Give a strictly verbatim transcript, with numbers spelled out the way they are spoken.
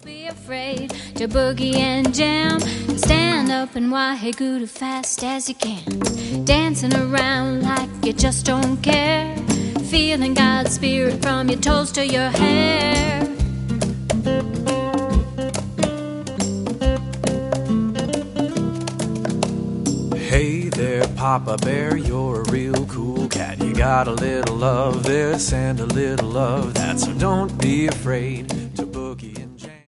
Be afraid to boogie and jam. Stand up and wahegoo as fast as you can. Dancing around like you just don't care. Feeling God's spirit from your toes to your hair. Hey there, Papa Bear, you're a real cool cat. You got a little of this and a little of that, so don't be afraid